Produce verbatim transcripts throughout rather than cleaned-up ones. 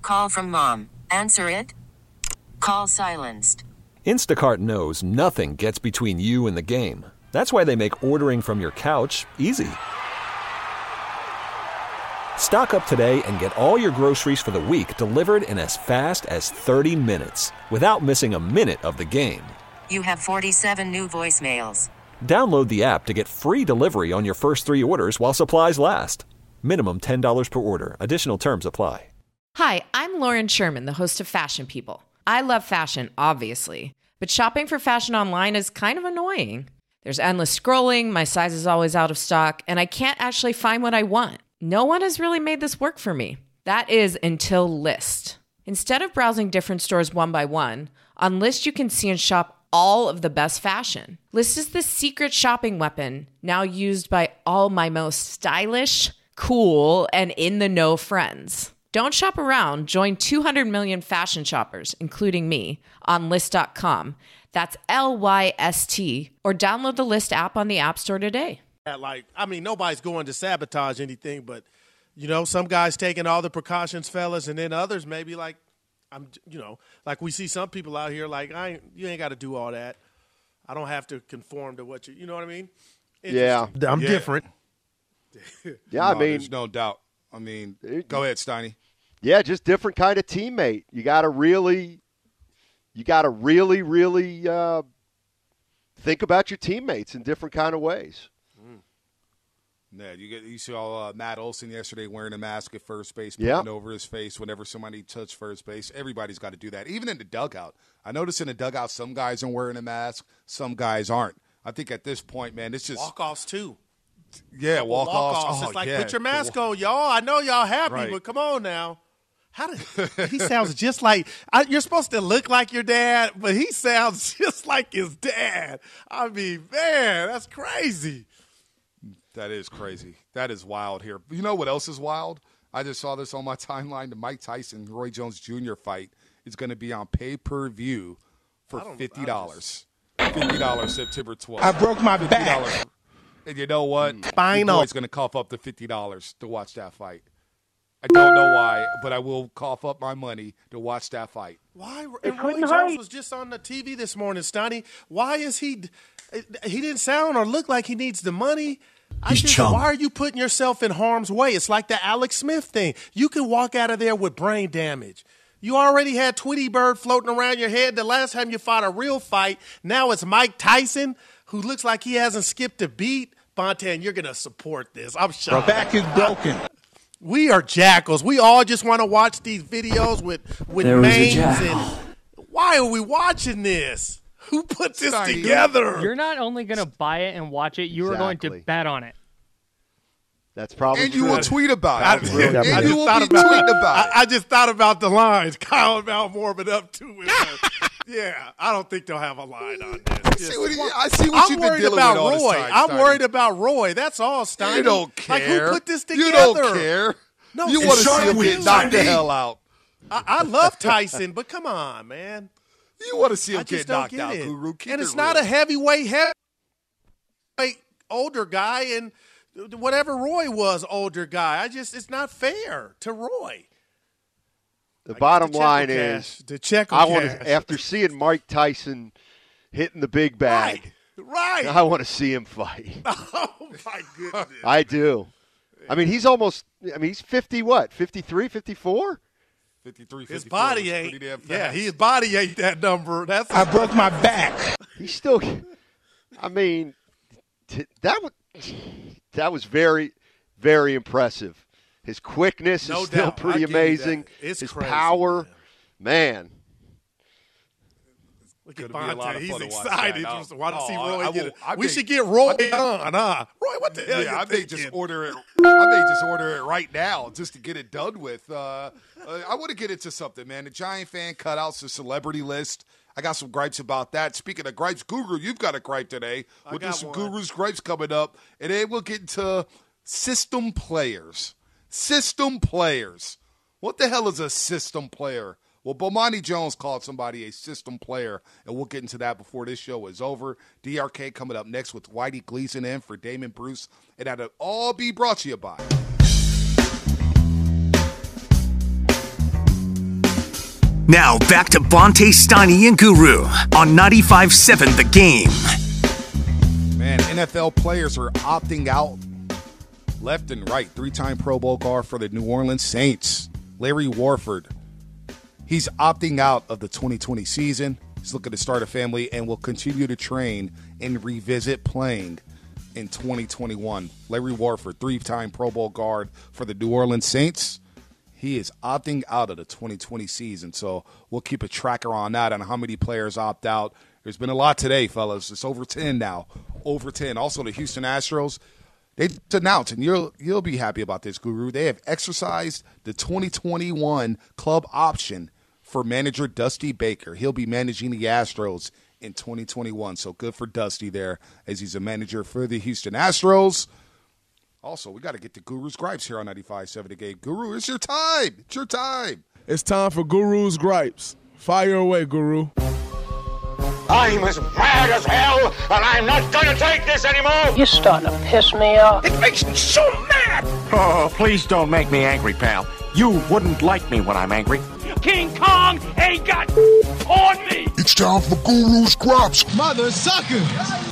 Call from mom. Answer it. Call silenced. Instacart knows nothing gets between you and the game. That's why they make ordering from your couch easy. Stock up today and get all your groceries for the week delivered in as fast as thirty minutes without missing a minute of the game. You have forty-seven new voicemails. Download the app to get free delivery on your first three orders while supplies last. Minimum ten dollars per order. Additional terms apply. Hi, I'm Lauren Sherman, the host of Fashion People. I love fashion, obviously, but shopping for fashion online is kind of annoying. There's endless scrolling, my size is always out of stock, and I can't actually find what I want. No one has really made this work for me. That is until Lyst. Instead of browsing different stores one by one, on Lyst you can see and shop all of the best fashion. Lyst is the secret shopping weapon now used by all my most stylish, cool, and in-the-know friends. Don't shop around. Join two hundred million fashion shoppers, including me, on Lyst dot com. That's L Y S T. Or download the Lyst app on the App Store today. Like, I mean, nobody's going to sabotage anything, but, you know, some guys taking all the precautions, fellas, and then others maybe like, I'm, you know, like we see some people out here like, I ain't, you ain't got to do all that. I don't have to conform to what you, you know what I mean? Yeah. I'm Yeah. different. Yeah, I No, mean, there's no doubt. I mean, go ahead, Steiny. yeah, just different kind of teammate. You got to really, you got to really, really uh, think about your teammates in different kind of ways. Yeah, you get you saw uh, Matt Olson yesterday wearing a mask at first base, putting Yeah. it over his face whenever somebody touched first base. Everybody's got to do that, even in the dugout. I notice in the dugout some guys are wearing a mask, some guys aren't. I think at this point, man, it's just Walk-offs, too. yeah, walk offs. Walk-offs. Oh, It's like, yeah. put your mask on, y'all. I know y'all happy, Right. but come on now. How did he sounds just like I, you're supposed to look like your dad, but he sounds just like his dad. I mean, man, that's crazy. That is crazy. That is wild here. You know what else is wild? I just saw this on my timeline. The Mike Tyson Roy Jones Junior fight is going to be on pay per view for fifty dollars. Fifty dollars September twelfth. I broke my fifty dollars. back. And you know what? Spinal. Your boy's going to cough up the fifty dollars to watch that fight. I don't know why, but I will cough up my money to watch that fight. Why? And Roy Jones was just on the T V this morning, Stoney. Why is he? He didn't sound or look like he needs the money. I He's just, chum. why are you putting yourself in harm's way? It's like the Alex Smith thing. You can walk out of there with brain damage. You already had Tweety Bird floating around your head the last time you fought a real fight. Now it's Mike Tyson, who looks like he hasn't skipped a beat. Bontan, you're going to support this. I'm My shocked. back is broken. We are jackals. We all just want to watch these videos with, with There was a names. jackal. And why are we watching this? Who put this Steiny. together? You're not only going to buy it and watch it, you are going Exactly. to bet on it. That's probably And you true. will tweet about I, it. really and I you just will thought be about, tweeting about it. I, I just thought about the lines. Kyle Malmore been up to it. Yeah, I don't think they'll have a line on this. I see what, he- I see what I'm you've been worried dealing about with all this Roy. time, I'm Steiny. worried about Roy. That's all, Steiny. You don't care. Like, who put this together? You don't care. No, you it's want to see Shark him Week, get knocked the Steiny. hell out. I, I love Tyson, but come on, man. You want to see I him just get don't knocked get out, it. Guru. Keep and it it's not real. a heavyweight, heavyweight older guy, and whatever Roy was, older guy. I just, it's not fair to Roy. The bottom line Cash, is, the check. I want to, after seeing Mike Tyson hitting the big bag, Right, right. I want to see him fight. Oh my goodness. I do. I mean, he's almost, I mean, he's fifty, what, fifty-three, fifty-four? fifty-three, His fifty-four body was ain't. pretty damn fast. Yeah, his body ain't that number. That's. I broke my back. He's still, I mean, t- that was, that was very, very impressive. His quickness No is still doubt. pretty I give you amazing. that. It's His crazy, power, man. man. Look at Gonna be a lot Bonta. of He's fun to watch excited. that. Just want to Oh, see I- Roy I get will- it. I We think- should get Roy I think- on, huh? Roy, what the hell? Yeah, you I may just thinking? order it. I may just order it right now just to get it done with. Uh, uh, I want to get into something, man. The Giant fan cutouts, the celebrity list. I got some gripes about that. Speaking of gripes, Guru, you've got a gripe today. I We'll do got some one. Guru's gripes coming up, and then we'll get into system players. System players. What the hell is a system player? Well, Bomani Jones called somebody a system player, and we'll get into that before this show is over. D R K coming up next with Whitey Gleason in for Damon Bruce, and that'll all be brought to you by Now back to Bonte, Steiny, and Guru on ninety-five seven The Game. Man, N F L players are opting out left and right. Three-time Pro Bowl guard for the New Orleans Saints, Larry Warford. He's opting out of the twenty twenty season. He's looking to start a family and will continue to train and revisit playing in twenty twenty-one. Larry Warford, three-time Pro Bowl guard for the New Orleans Saints. He is opting out of the twenty twenty season, so we'll keep a tracker on that on how many players opt out. There's been a lot today, fellas. It's over ten now. Over ten. Also, the Houston Astros, they announced, and you'll you'll be happy about this, Guru. They have exercised the twenty twenty-one club option for manager Dusty Baker. He'll be managing the Astros in twenty twenty-one, so good for Dusty there as he's a manager for the Houston Astros. Also, we got to get to Guru's Gripes here on ninety-five seven The Game. Guru, it's your time. It's your time. It's time for Guru's Gripes. Fire away, Guru. I'm as mad as hell, and I'm not going to take this anymore. You're starting to piss me off. It makes me so mad. Oh, please don't make me angry, pal. You wouldn't like me when I'm angry. King Kong ain't got on me. It's time for Guru's Gripes. Mother sucker.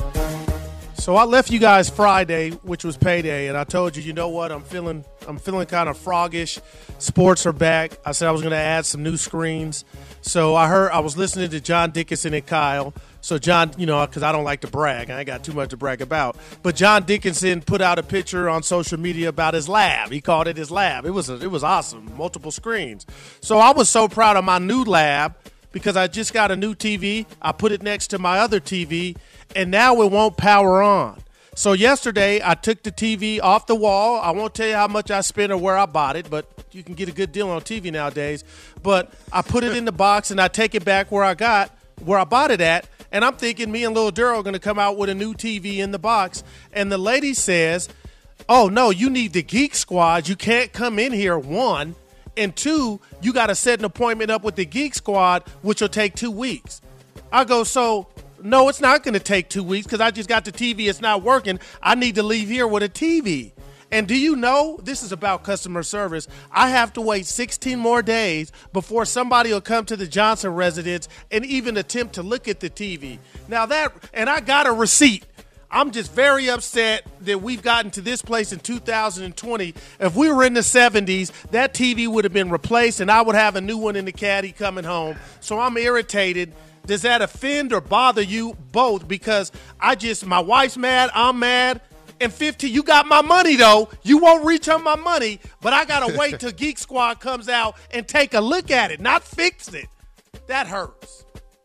So I left you guys Friday, which was payday, and I told you, you know what, I'm feeling I'm feeling kind of froggish. Sports are back. I said I was going to add some new screens. So I heard I was listening to John Dickinson and Kyle. So John, you know, because I don't like to brag. I ain't got too much to brag about. But John Dickinson put out a picture on social media about his lab. He called it his lab. It was a, it was awesome, multiple screens. So I was so proud of my new lab because I just got a new T V. I put it next to my other T V, and now it won't power on. So yesterday, I took the T V off the wall. I won't tell you how much I spent or where I bought it, but you can get a good deal on T V nowadays. But I put it in the box, and I take it back where I got, where I bought it at, and I'm thinking me and Lil Durrell are going to come out with a new T V in the box. And the lady says, oh, no, you need the Geek Squad. You can't come in here, one. And two, you got to set an appointment up with the Geek Squad, which will take two weeks. I go, so, no, it's not going to take two weeks because I just got the T V. It's not working. I need to leave here with a T V. And do you know, this is about customer service, I have to wait sixteen more days before somebody will come to the Johnson residence and even attempt to look at the T V. Now that, and I got a receipt. I'm just very upset that we've gotten to this place in two thousand twenty. If we were in the seventies, that T V would have been replaced and I would have a new one in the caddy coming home. So I'm irritated. Does that offend or bother you both? Because I just, my wife's mad, I'm mad. And fifteen, you got my money, though. You won't return my money, but I got to wait till Geek Squad comes out and take a look at it, not fix it. That hurts.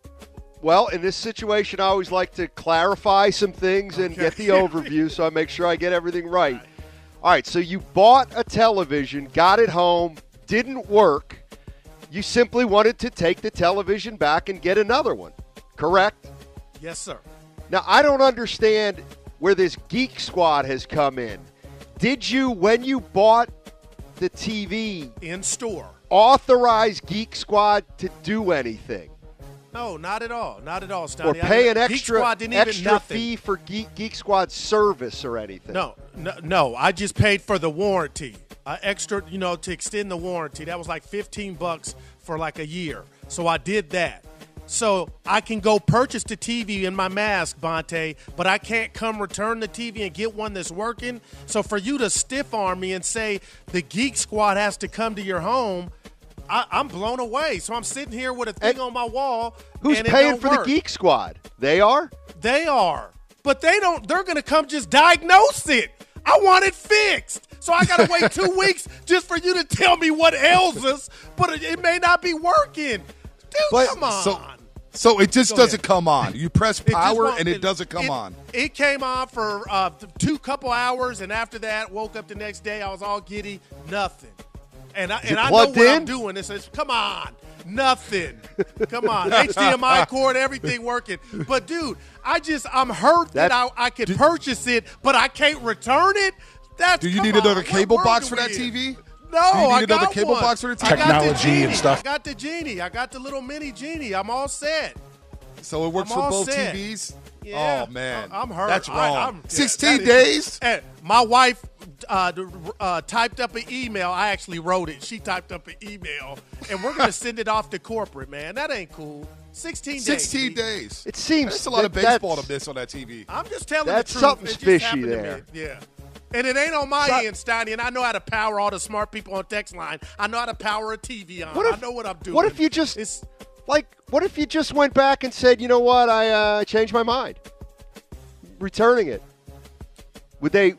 Well, in this situation, I always like to clarify some things and Okay. get the overview so I make sure I get everything right. All right, so you bought a television, got it home, didn't work. You simply wanted to take the television back and get another one, correct? Yes, sir. Now, I don't understand where this Geek Squad has come in. Did you, when you bought the T V, in store, authorize Geek Squad to do anything? No, not at all. Not at all, Stoney. Or pay an Geek extra, Squad didn't even extra nothing. fee for Geek, Geek Squad service or anything? No, no, no. I just paid for the warranty. Uh, extra, you know, to extend the warranty. That was like fifteen bucks for like a year. So I did that. So I can go purchase the T V in my mask, Bonte, but I can't come return the T V and get one that's working. So for you to stiff arm me and say the Geek Squad has to come to your home, I, I'm blown away. So I'm sitting here with a thing and on my wall. Who's and it paying don't for work. the Geek Squad? They are? They are. But they don't, they're going to come just diagnose it. I want it fixed. So I got to wait two weeks just for you to tell me what ails us, but it, it may not be working. Dude, But- come on. so- So it just Go doesn't ahead. come on. You press It just power won't- and it doesn't come it- on. It came on for uh, two couple hours, and after that, woke up the next day. I was all giddy, nothing. And I Is and it I know plugged what in? I'm doing. It says, come on, nothing. Come on, H D M I cord, everything working. But dude, I just I'm hurt that, That- I, I could purchase it, but I can't return it. That's Do you come need another on, what cable world box are for we that in? T V? No, Do you need I another got cable one. box for the T I V? got the Technology and Genie. stuff. I got the Genie. I got the little mini Genie. I'm all set. So it works I'm for all both set. T Vs? Yeah. Oh, man. I'm hurt. That's wrong. I, I'm, sixteen yeah, days? Is, and my wife uh, uh, typed up an email. I actually wrote it. She typed up an email, and we're going to send it off to corporate, man. That ain't cool. sixteen days. sixteen days. It seems that's a lot that, of baseball to miss on that T V. I'm just telling that's the truth. Something's it just fishy happened there. To me. Yeah. And it ain't on my so, end, Steiny, and I know how to power all the smart people on text line. I know how to power a T V on. If, I know what I'm doing. What if you just it's, like? What if you just went back and said, you know what, I uh, changed my mind, returning it? Would they?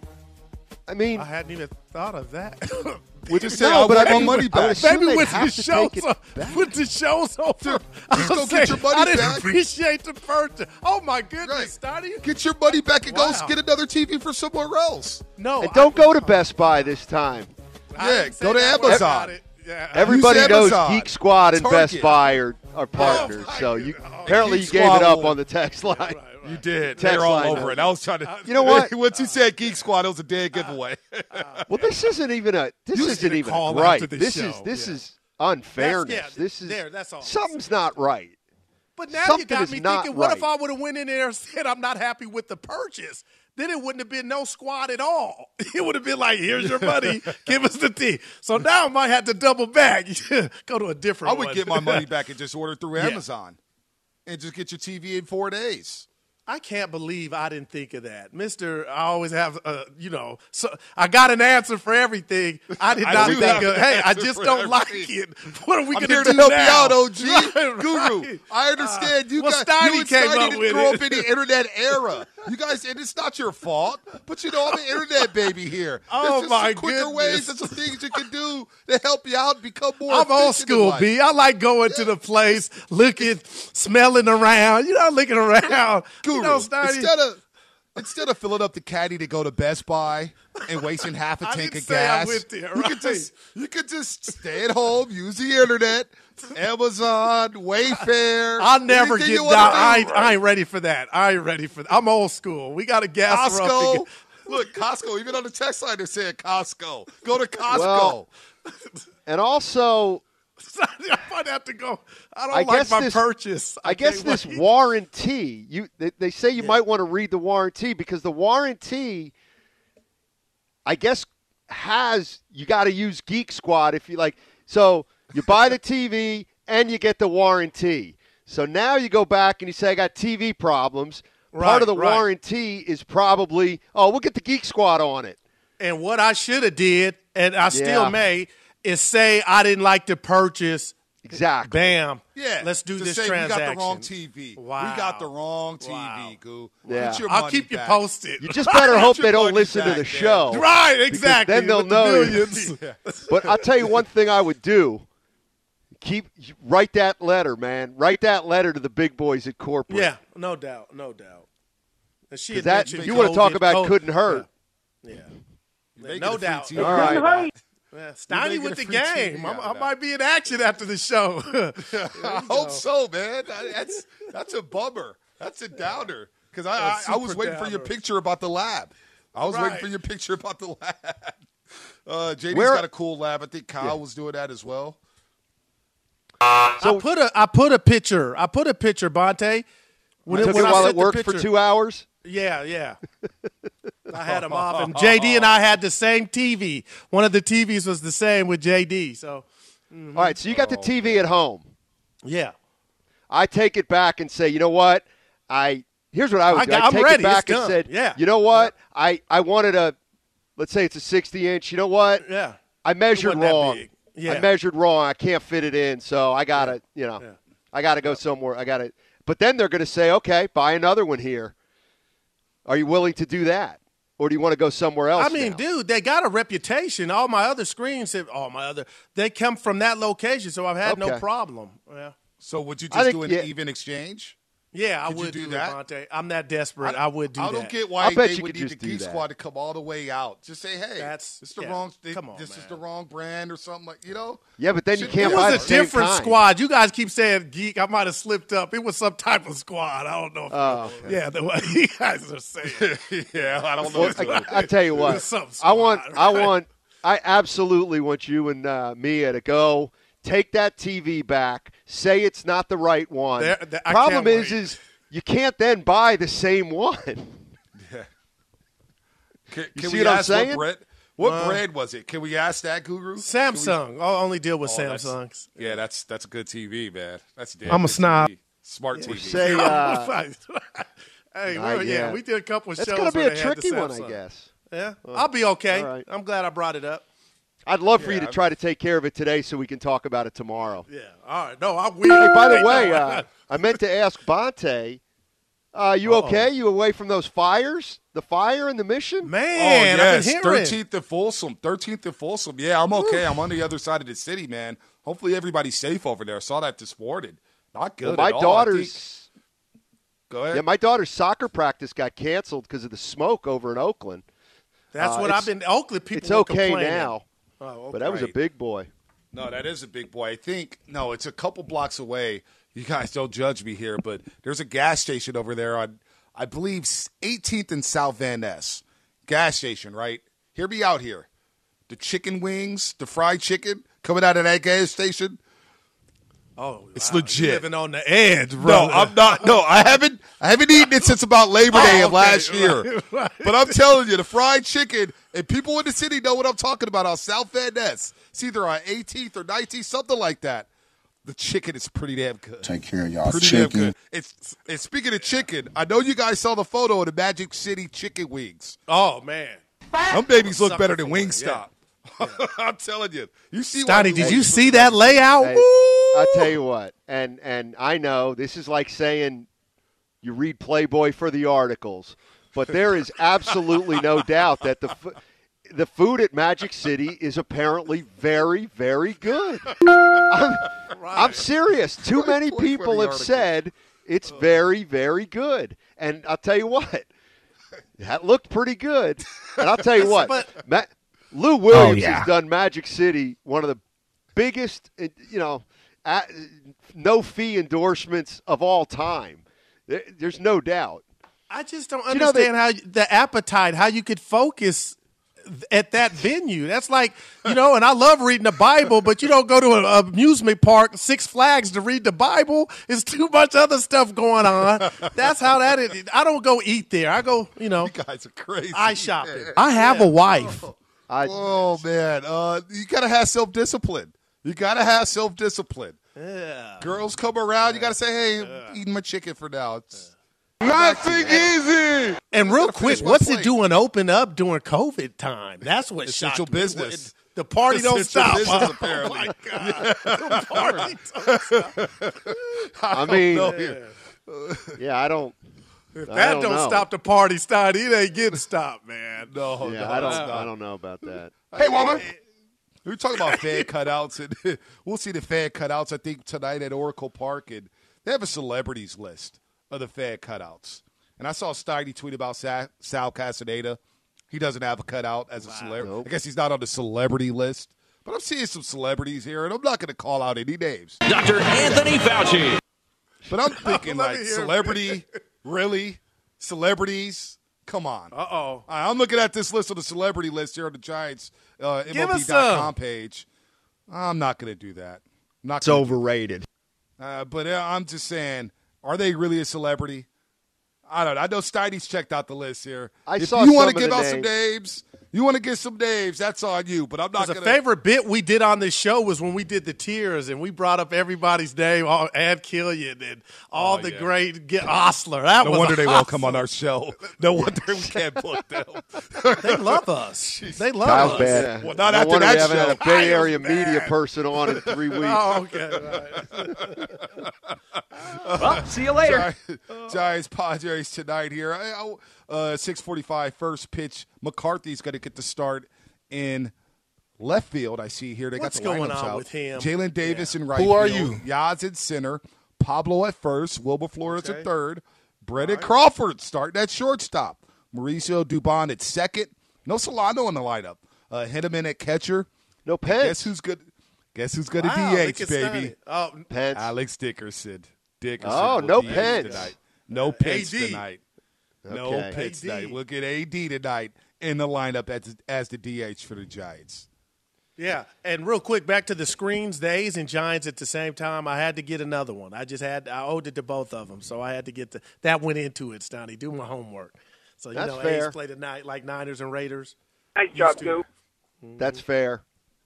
I mean, I hadn't even thought of that. Would you say no, I but want I my mean, money back? Maybe with the show's with the show's over, Just go get your money I didn't back. appreciate the purchase. Oh my goodness, Steiny. Get your money back and Wow. go get another T V for somewhere else. No, and don't go to Best Buy this time. Yeah, go to Amazon. Yeah. Everybody Use knows Amazon. Geek Squad and Target. Best Buy are, are partners, Oh, so you God. apparently Geek you gave it Squad up will- on the text line. Right, right. You did. Text They're all line over it. I was trying to. You know what? Once you said Geek Squad, it was a dead giveaway. Well, this isn't even a. This You isn't should even call right. after the This show. is this Yeah. is unfairness. That's- yeah, this is there, that's all. something's not right. But now Something you got is me not thinking, what right. if I would have went in there and said I'm not happy with the purchase? Then it wouldn't have been no squad at all. It would have been like, here's your money, give us the tea. So now I might have to double back, go to a different I would one. get my money back and just order through Yeah. Amazon, and just get your T V in four days. I can't believe I didn't think of that. Mister I always have, uh, you know, so I got an answer for everything. I did I not do think have of, an hey, I answer just for don't like everything. it. What are we I'm going here do to help now? you out, O G. Right, Guru. right. I understand. You well, got Steiny you and came Steiny up didn't with grow it. up in the internet era. You guys, and it's not your fault. But you know, I'm an internet baby here. Oh, There's just my some quicker goodness. ways. There's some things you can do to help you out, become more. I'm old efficient in school, life. B. I like going to the place, looking, smelling around. You know, looking around. Guru, you know, Steiny. instead of instead of filling up the caddy to go to Best Buy and wasting half a I tank didn't of say I gas, went there, you right. could just you could just stay at home, use the internet, Amazon, Wayfair. I'll never anything get you down. wanna do, I ain't, right? I ain't ready for that. I ain't ready for that. I'm old school. We got to gas her up. Costco. again. Look, Costco. Even on the text line, they're saying Costco. Go to Costco. Well, and also, I might have to go. I don't I like guess my this- purchase. I, guess can't this wait. warranty. You they, they say you might want to read the warranty because the warranty, I guess, has you got to use Geek Squad if you like. So you buy the T V and you get the warranty. So now you go back and you say I got T V problems. Part Right, of the right. warranty is probably oh we'll get the Geek Squad on it. And what I should have did, and I still Yeah. may, is say I didn't like the purchase. Exactly. Bam. Yeah, Let's do to this say transaction. We got the wrong T V. Wow. We got the wrong T V, Wow. Goo. Yeah. Get your I'll money keep you back. posted. You just better hope Get they your don't money listen to back, the man. show. Right, Because exactly. then they'll with the know. millions. But I'll tell you one thing I would do. Keep write that letter, man. Write that letter to the big boys at corporate. Yeah, no doubt, no doubt. And she 'Cause had that- mentioned you wanna talk COVID, about COVID. couldn't hurt. Yeah, You yeah. make no it a free doubt. T V. All right. Yeah, You're Steiny making with a the free T V game. out I'm- of I that. might be in action after the show. I hope so, man. That's that's a bummer. That's a downer. Because I, That's I, I was super waiting for your downer. picture about the lab. I was waiting Right. for your picture about the lab. Uh, J D's Where- got a cool lab. I think Kyle Yeah. was doing that as well. I put a I put a picture. I put a picture, Bonte. When Took when it I while sent it the worked for picture- two hours. Yeah, yeah. I had them off, and J D and I had the same T V. One of the T Vs was the same with J D. So, All right, so you got the T V at home. yeah. I take it back and say, you know what? I here's what I would I do. got- I I'm take ready. it back It's and done. said, Yeah. you know what? I, I wanted a, let's say it's a sixty inch. You know what? Yeah. I measured wasn't that wrong. big. Yeah. I measured wrong. I can't fit it in, so I gotta, you know, Yeah. I gotta go somewhere. I gotta. But then they're gonna say, okay, buy another one here. Are you willing to do that, or do you want to go somewhere else? I mean, now? dude, they got a reputation. All my other screens, have, all my other, they come from that location, so I've had no Okay. problem. Yeah. So would you I just think- do an yeah. even exchange? Yeah, I Could you would do do, that? that, Monte. I'm that desperate. I, would do I that. don't get why I bet they you would could need the just do Geek that. Squad to come all the way out. Just say, hey, That's- this is the yeah. wrong. They, Come on, this is man. the wrong brand or something like you know. Yeah, but then you Should- can't It buy was the a same different kind. squad. You guys keep saying geek. I might have slipped up. It was some type of squad. I don't know. If Oh, okay. Yeah, the way you guys are saying. yeah, I don't know. Well, what's going on. I, I tell you It what, was some I want, squad, I right? want, I absolutely want you and uh, Mia to go take that T V back. Say it's not the right one. There- there- I Problem can't is, wait. is you can't then buy the same one. Yeah. Can, You can see we what I'm ask saying? what brand? What Uh, brand was it? Can we ask that, Guru? Samsung. I only deal with Oh, that's- Samsungs. Yeah, that's that's a good T V, man. That's damn I'm a good snob. T V. Smart T V. Say, uh, hey, Nah, well, yeah. yeah. we did a couple of That's shows. gonna be where a they had the tricky one, I Samsung. guess. Yeah, Oh, I'll be okay. all right. I'm glad I brought it up. I'd love for Yeah, you to I'm- try to take care of it today so we can talk about it tomorrow. Yeah, all right. No, I'm Hey, weird. by the Hey, way, no, uh, I meant to ask Bonte, uh, you Uh-oh. okay? You away from those fires? The fire and the mission? Man, oh, yes, I've been hearing. thirteenth and Folsom. thirteenth and Folsom. Yeah, I'm okay. I'm on the other side of the city, man. Hopefully everybody's safe over there. I saw that this morning. Not good Well, my at all. I daughter's think- Go ahead. yeah, my daughter's soccer practice got canceled because of the smoke over in Oakland. That's Uh, what it's- I've been. Oakland people. It's were okay complaining. now, Oh, but that was a Right. big boy. No, that is a big boy. I think, no, it's a couple blocks away. You guys don't judge me here, but there's a gas station over there on, I believe, eighteenth and South Van Ness. Gas station, right? Hear me out here. The chicken wings, the fried chicken coming out of that gas station. Oh, It's wow. legit. You're living on the edge, No, bro. I'm not. No, I haven't. I haven't eaten it since about Labor Day Oh, of okay. last year. Right, right. But I'm telling you, the fried chicken, and people in the city know what I'm talking about on South Van Ness. It's either on eighteenth or nineteenth, something like that. The chicken is pretty damn good. Take care of y'all Pretty chicken. damn good. It's, and speaking of chicken, I know you guys saw the photo of the Magic City chicken wings. Oh man, Them babies look Sucker better than for it, Wingstop. I'm telling you. You see why Stoney, we did love you it. see that layout? Hey, Woo! I tell you what, and and I know this is like saying you read Playboy for the articles, but there is absolutely no doubt that the fu- the food at Magic City is apparently very, very good. I'm, I'm serious. Too many Playboy for people the have articles. said it's very, very good, and I'll tell you what, that looked pretty good. And I'll tell you what, But- Ma- Lou Williams yeah. has done Magic City one of the biggest, uh, you know, uh, no fee endorsements of all time. There, there's no doubt. I just don't You know, they- understand how the appetite, how you could focus at that venue. That's like, you know, and I love reading the Bible, but you don't go to an amusement park, Six Flags, to read the Bible. There's too much other stuff going on. That's how that is. I don't go eat there. I go, you know, You guys are crazy. I shopping. I have a wife. I, Oh, man. Uh, you got to have self-discipline. You got to have self-discipline. Yeah. Girls come around, you got to say, hey, eating my chicken for now. It's Nothing easy. And real gotta quick, finish my what's plate. it doing open up during COVID time? That's what Essential shocked me. business. The party don't Essential stop. business, Oh, apparently. my God. The party don't stop. I mean, know here. yeah, I don't. If I that don't don't, know. stop the party, Stein, it ain't getting stopped, man. No, Yeah, no, I don't. it's not. I don't know about that. Hey, woman. We're talking about fan cutouts, and we'll see the fan cutouts, I think, tonight at Oracle Park. And they have a celebrities list of the fan cutouts. And I saw Steiny tweet about Sa- Sal Castaneda. He doesn't have a cutout as a celebrity. Nope. I guess he's not on the celebrity list. But I'm seeing some celebrities here, and I'm not going to call out any names. Doctor Anthony Fauci. But I'm thinking, Let like, me hear it. celebrity? Really? Celebrities? Come on. Uh-oh. All right, I'm looking at this list on the celebrity list here on the Giants uh, Give M L B us dot com some. page. I'm not going to do that. I'm not It's gonna do overrated. that. Uh, but uh, I'm just saying, are they really a celebrity? I don't know. I know Steiny's checked out the list here. I if saw you want some to of give the out some names, you want to get some names, that's on you. But I'm not Because a going to. favorite bit we did on this show was when we did the tiers and we brought up everybody's name, all, Ad Killian and all Oh, the yeah. great get Osler. That No was wonder they awesome. won't come on our show. No wonder we can't book them. They love us. They love Kyle's us. bad. Well, not no after wonder that we haven't show. had a Bay Kyle's Area bad. media person on in three weeks. Oh, okay. Right. Well, see you later. Gi- Giants Padres tonight here. I- I- Uh, six forty-five first pitch. McCarthy's going to get the start in left field. I see here they What's got the going lineups on out. with him? Jalen Davis in right Who are field. you? Yaz in center. Pablo at first. Wilber Flores Okay. at third. Brendan Crawford starting at shortstop. Mauricio Dubon at second. No Solano in the lineup. Uh, Henneman at catcher. No Guess Pence. who's good? Guess who's going to Wow, D look H, at baby? Steiny. Oh, Pence. Alex Dickerson. Dickerson. Oh, will no D H Pence. tonight. No Pence A D. tonight. No Okay. Pence A D. tonight. We'll get A D tonight in the lineup as, as the D H for the Giants. Yeah, and real quick, back to the screens, the A's and Giants at the same time. I had to get another one. I just had I owed it to both of them, so I had to get the that went into it, Stoney. Do my homework. So you That's know, fair. A's play tonight like Niners and Raiders. Nice job, Goop. That's fair.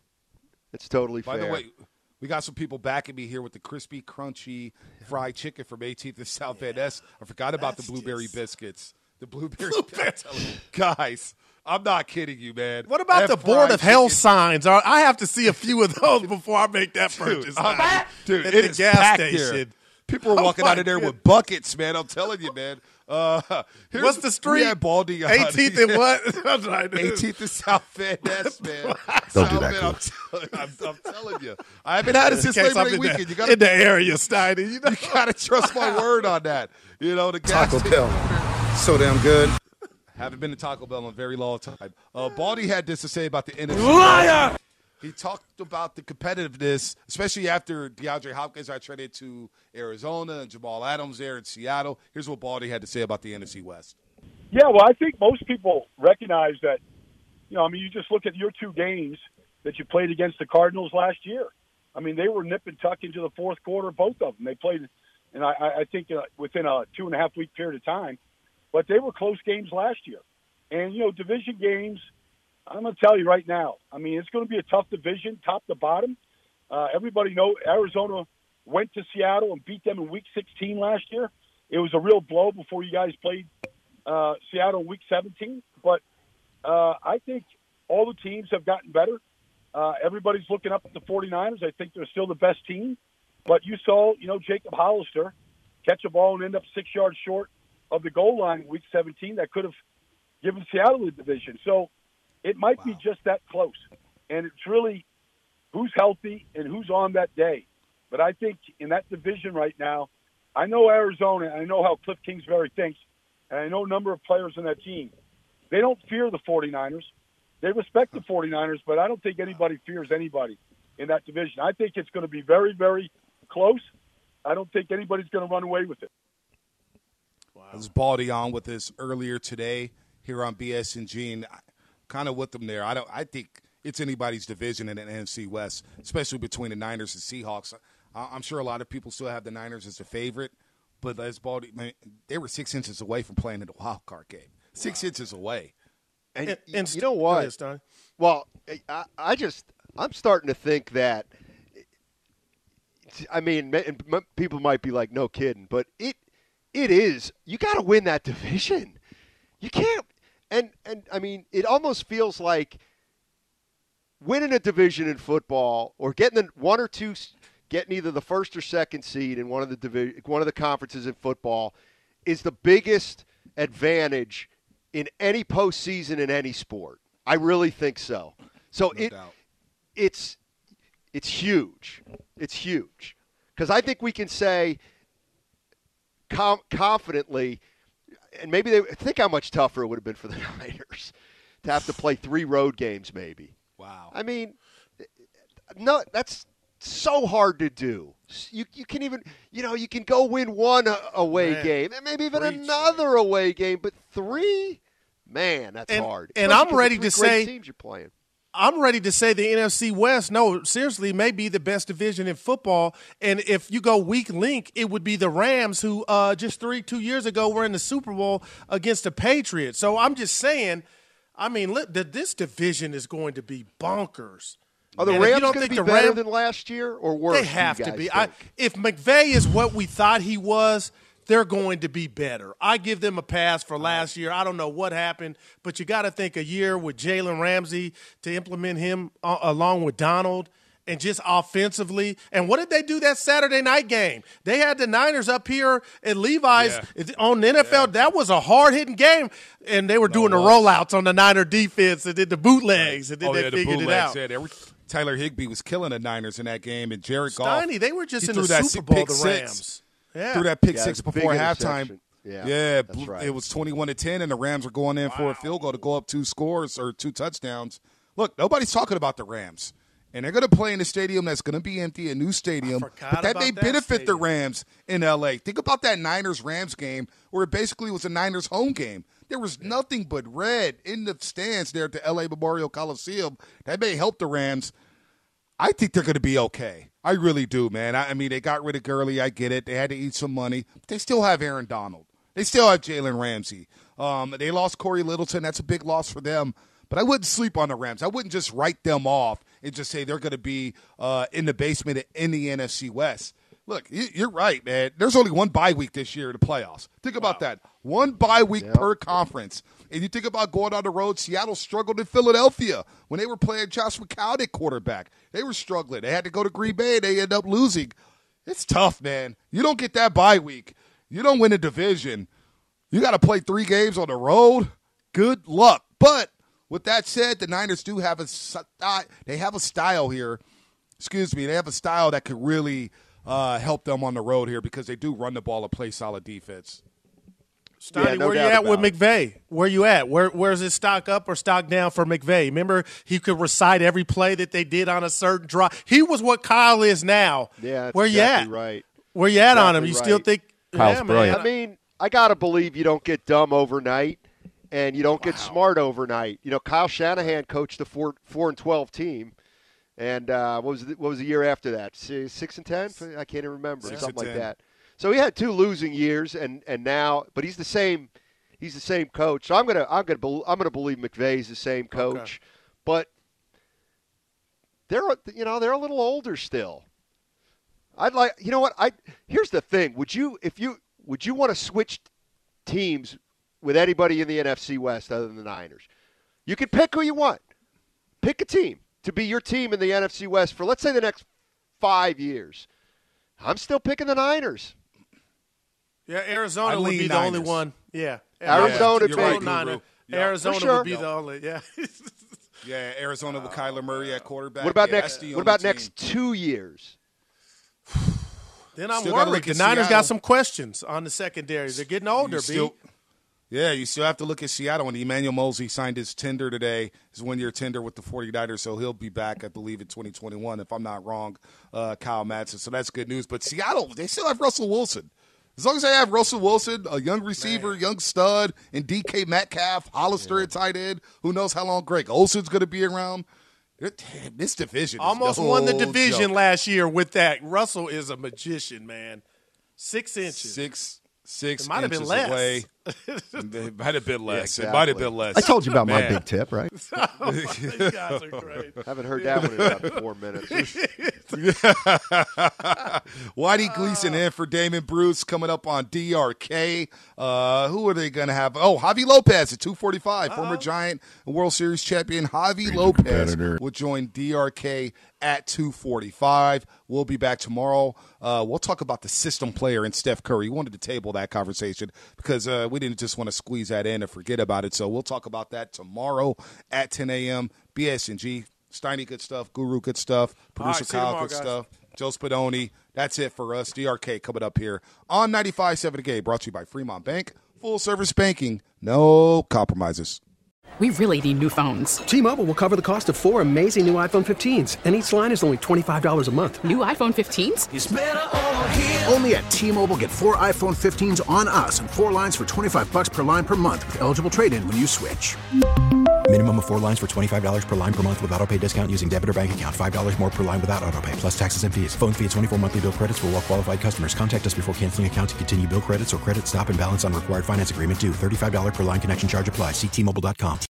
It's totally By fair. the way, we got some people backing me here with the crispy, crunchy fried chicken from eighteenth and South Van Ness. I forgot about That's the blueberry just- biscuits. The blueberry biscuits. Guys, I'm not kidding you, man. What about That the Board fried of Health chicken- signs? Are- I have to see a few of those before I make that purchase. Dude, I'm- dude, at it the is gas packed station. there. People are Oh walking my out of there goodness. with buckets, man. I'm telling you, man. Uh, here's- What's the street? We had Baldy on. eighteenth and what? I'm sorry, dude. eighteenth and South Van Ness, man. Don't South do that, Van, Cool. I'm, telling, I'm, I'm telling you. I haven't had it In since case Labor I'm Day in weekend. the, You gotta, in the area, Steiny. You know? you gotta trust my word on that. You know, the gas Taco station- Bell. So damn good. Haven't been to Taco Bell in a very long time. Uh, Baldy had this to say about the N F C. Liar! He talked about the competitiveness, especially after DeAndre Hopkins got traded to Arizona and Jamal Adams there in Seattle. Here's what Baldy had to say about the N F C West. Yeah, well, I think most people recognize that, you know, I mean, you just look at your two games that you played against the Cardinals last year. I mean, they were nip and tuck into the fourth quarter, both of them. They played, and I, I think uh, within a two and a half week period of time, but they were close games last year. And, you know, division games, I'm going to tell you right now, I mean, it's going to be a tough division, top to bottom. Uh, everybody knows Arizona went to Seattle and beat them in week sixteen last year. It was a real blow before you guys played uh, Seattle in week seventeen. But uh, I think all the teams have gotten better. Uh, everybody's looking up at the 49ers. I think they're still the best team. But you saw, you know, Jacob Hollister catch a ball and end up six yards short of the goal line in week seventeen. That could have given Seattle the division. So it might wow. be just that close. And it's really who's healthy and who's on that day. But I think in that division right now, I know Arizona, I know how Cliff Kingsbury thinks, and I know a number of players on that team. They don't fear the 49ers. They respect the 49ers, but I don't think anybody fears anybody in that division. I think it's going to be very, very close. I don't think anybody's going to run away with it. Wow. I was Baldy on with this earlier today here on B S and G, and kind of with them there. I don't. I think it's anybody's division in the N F C West, especially between the Niners and Seahawks. I'm sure a lot of people still have the Niners as the favorite, but as Baldy, man, they were six inches away from playing in the wild card game. Six wow. inches away. And, and, and you know what? Ahead, well, I, I just I'm starting to think that. I mean, people might be like, "No kidding," but it it is. You got to win that division. You can't. And and I mean, it almost feels like winning a division in football or getting the one or two, getting either the first or second seed in one of the division, one of the conferences in football, is the biggest advantage in any postseason in any sport. I really think so. So no it doubt. it's it's huge. It's huge because I think we can say com- confidently. And maybe they think how much tougher it would have been for the Niners to have to play three road games maybe. Wow. I mean, no, that's so hard to do. You you can even, you know, you can go win one away man. game and maybe even Preach, another man. away game, but three, man, that's and, hard. And Especially I'm ready to say teams you're playing. I'm ready to say the N F C West, no, seriously, may be the best division in football. And if you go weak link, it would be the Rams who uh, just three, two years ago were in the Super Bowl against the Patriots. So I'm just saying, I mean, look, this division is going to be bonkers. Are the and Rams going to be better Ram- than last year or worse? They have to be. Think? I, if McVay is what we thought he was, they're going to be better. I give them a pass for last year. I don't know what happened, but you got to think a year with Jalen Ramsey to implement him uh, along with Donald and just offensively. And what did they do that Saturday night game? They had the Niners up here at Levi's yeah. on the N F L. Yeah. That was a hard-hitting game, and they were no, doing the rollouts on the Niner defense and did the bootlegs, and then oh, they yeah, figured the it out. Yeah, they were, Tyler Higbee was killing the Niners in that game, and Jared Steiny, Goff. they were just in the that Super Bowl, the six. Rams. Yeah. Threw that pick yeah, six before halftime. Yeah, yeah that's right. It was twenty-one to ten, and the Rams were going in wow. for a field goal to go up two scores or two touchdowns. Look, nobody's talking about the Rams. And they're going to play in a stadium that's going to be empty, a new stadium. But that may benefit the Rams in L A. Think about that Niners-Rams game where it basically was a Niners home game. There was nothing but red in the stands there at the L A Memorial Coliseum. That may help the Rams. I think they're going to be okay. I really do, man. I, I mean, they got rid of Gurley. I get it. They had to eat some money. But they still have Aaron Donald. They still have Jalen Ramsey. Um, they lost Corey Littleton. That's a big loss for them. But I wouldn't sleep on the Rams. I wouldn't just write them off and just say they're going to be uh, in the basement in the N F C West. Look, you're right, man. There's only one bye week this year in the playoffs. Think wow. about that. One bye week yep. per conference. And you think about going on the road, Seattle struggled in Philadelphia when they were playing Josh McCown at quarterback. They were struggling. They had to go to Green Bay. They ended up losing. It's tough, man. You don't get that bye week. You don't win a division. You got to play three games on the road. Good luck. But with that said, the Niners do have a they have a style here. Excuse me. They have a style that could really uh, help them on the road here because they do run the ball and play solid defense. Stoney, yeah, no where you at with it. McVay? Where you at? Where Where's his stock up or stock down for McVay? Remember, he could recite every play that they did on a certain drive. He was what Kyle is now. Yeah, that's where exactly you at? Right. Where you at exactly on him? You right. still think Kyle's yeah, brilliant. I mean, I gotta believe you don't get dumb overnight, and you don't wow. get smart overnight. You know, Kyle Shanahan coached the four four and twelve team, and uh, what was the, what was the year after that? Six and ten? I can't even remember. Six Something like that. So he had two losing years, and, and now, but he's the same. He's the same coach. So I'm gonna I'm gonna I'm gonna believe McVay's the same coach, okay. but they're you know they're a little older still. I'd like you know what I here's the thing. Would you if you would you want to switch teams with anybody in the N F C West other than the Niners? You can pick who you want. Pick a team to be your team in the N F C West for let's say the next five years. I'm still picking the Niners. Yeah, Arizona would be the Niners. only one. Yeah. Arizona, yeah, right, Niner. Yep. Arizona sure. would be yep. the only. Yeah. yeah, Arizona with Kyler Murray at quarterback. What about yeah, next? What about team. next two years? Then I'm Still worried. The Niners Seattle. got some questions on the secondary. They're getting older, still, B. Yeah, you still have to look at Seattle. When Emmanuel Mosley signed his tender today, his one-year tender with the 49ers, so he'll be back, I believe, in twenty twenty-one, if I'm not wrong, uh, Kyle Madsen. So that's good news. But Seattle, they still have Russell Wilson. As long as they have Russell Wilson, a young receiver, Man. young stud, and D K Metcalf, Hollister yeah. at tight end, who knows how long Greg Olsen's going to be around. This division almost is no won the division joke. last year with that. Russell is a magician, man. Six inches. Six Six it might have been inches less. away. It might have been less. Yeah, exactly. It might have been less. I told you about Man. my big tip, right? Oh, you guys are great. Haven't heard that one in about four minutes. Whitey Gleason in for Damon Bruce coming up on D R K. Uh, who are they going to have? Oh, Javi Lopez at two forty-five. Uh-huh. Former Giant and World Series champion Javi Lopez will join D R K at two forty-five. We'll be back tomorrow. Uh, we'll talk about the system player in Steph Curry. We wanted to table that conversation because uh, we didn't just want to squeeze that in and forget about it. So we'll talk about that tomorrow at ten a.m. B S and G. Steiny, good stuff. Guru, good stuff. Producer right, Kyle, tomorrow, good guys. stuff. Joe Spadoni. That's it for us. D R K coming up here on ninety-five point seven The Game. Brought to you by Fremont Bank. Full service banking. No compromises. We really need new phones. T-Mobile will cover the cost of four amazing new iPhone fifteens, and each line is only twenty-five dollars a month. New iPhone fifteens? It's better over here. Only at T-Mobile, get four iPhone fifteens on us and four lines for twenty-five dollars per line per month with eligible trade-in when you switch. Minimum of four lines for twenty-five dollars per line per month with autopay discount using debit or bank account. five dollars more per line without autopay, plus taxes and fees. Phone fee at twenty-four monthly bill credits for well-qualified customers. Contact us before canceling account to continue bill credits or credit stop and balance on required finance agreement due. thirty-five dollars per line connection charge applies. See T Mobile dot com.